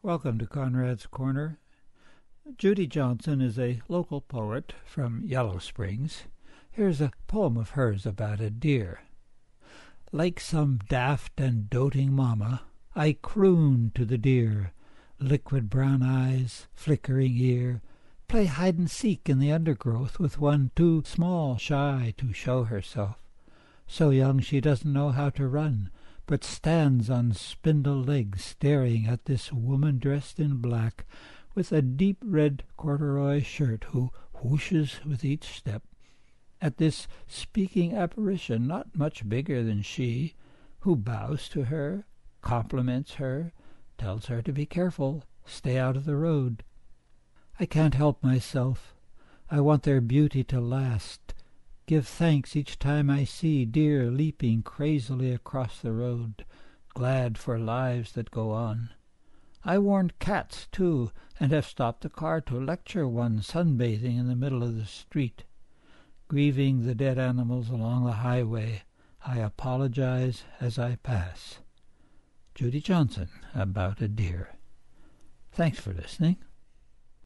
Welcome to Conrad's Corner. Judy Johnson is a local poet from Yellow Springs. Here's a poem of hers about a deer. Like some daft and doting mamma, I croon to the deer, liquid brown eyes, flickering ear, play hide-and-seek in the undergrowth with one too small, shy to show herself. So young she doesn't know how to run, but stands on spindle legs staring at this woman dressed in black with a deep red corduroy shirt who whooshes with each step, at this speaking apparition not much bigger than she, who bows to her, compliments her, tells her to be careful, stay out of the road. I can't help myself. I want their beauty to last, give thanks each time I see deer leaping crazily across the road, glad for lives that go on. I warned cats, too, and have stopped the car to lecture one sunbathing in the middle of the street. Grieving the dead animals along the highway, I apologize as I pass. Judy Johnson, about a deer. Thanks for listening.